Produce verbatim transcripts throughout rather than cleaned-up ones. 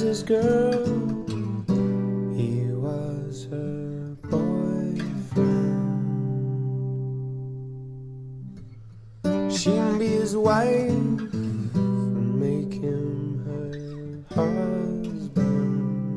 Jesus' girl, he was her boyfriend. She'd be his wife and make him her husband.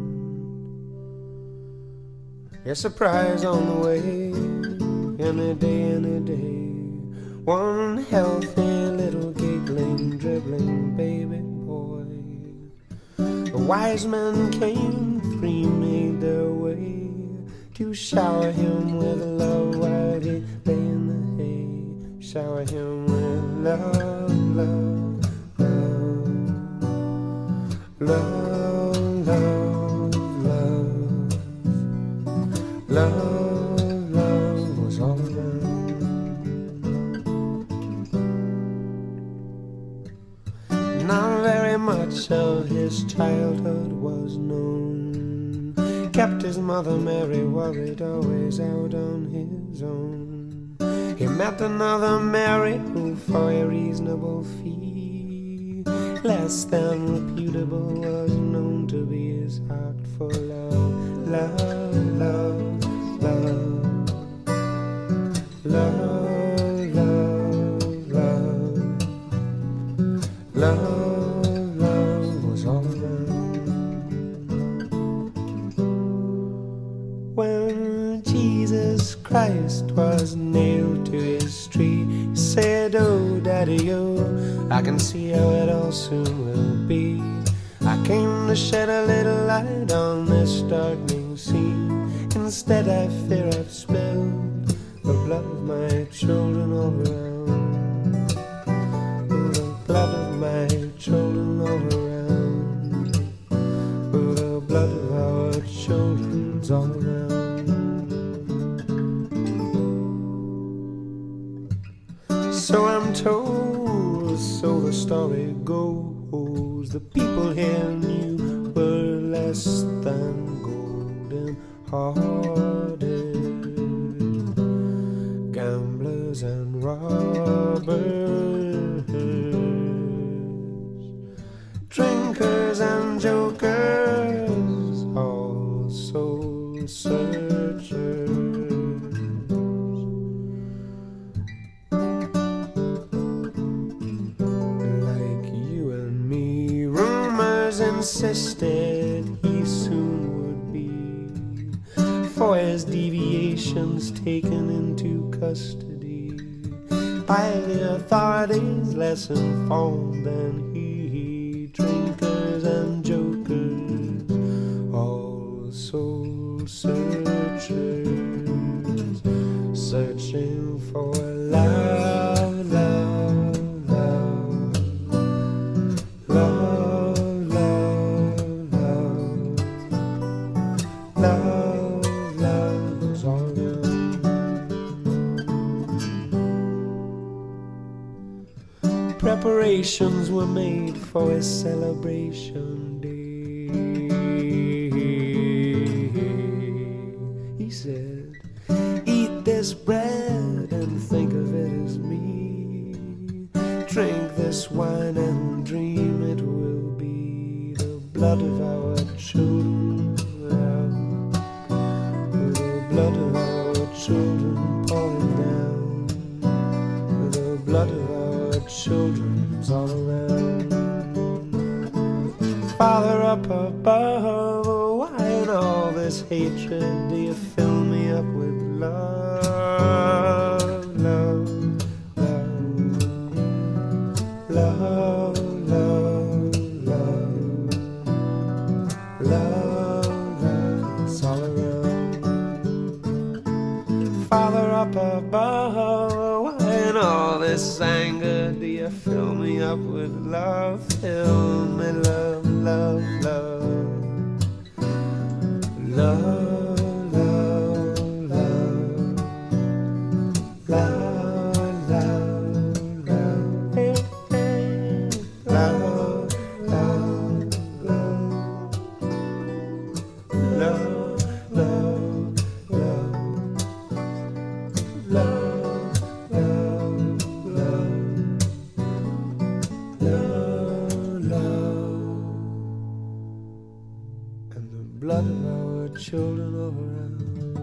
A surprise on the way, any day, any day. One healthy little giggling, dribbling baby boy. The wise men came, three made their way to shower him with love while he lay in the hay. Shower him with love, love, love, love, love, love, love, love was all around. Not very much of his childhood was known. Kept his mother Mary worried, always out on his own. He met another Mary who for a reasonable fee, less than reputable, was known to be his heart for love. Love, love, love, love, love, love, love. Christ was nailed to his tree. He said, oh, daddy, oh, I can see how it all soon will be. I came to shed a little light on this darkening scene. Instead I fear I've spilled the blood of my children all around. The blood of my children all around. The blood of our children's all around. So I'm told, so the story goes, the people here knew were less than golden hearted, gamblers and robbers, drinkers and jokers, all soul searchers. Insisted he soon would be, for his deviations taken into custody by the authorities less informed than he. Drinkers and jokers, all soul searchers, searching for love, love, love, love. Preparations were made for a celebration day. He said, eat this bread and think of it as me. Drink this wine and dream it will be the blood of our children. The blood of our children pouring down. The blood of our children's all around. Father up above, why in all this hatred do you fill me up with love, love, love, love, love, love, love, love's all around. Father up above, why in all this anger do you fill me up with love? Fill me, love, love, love, love. blood of our children all around.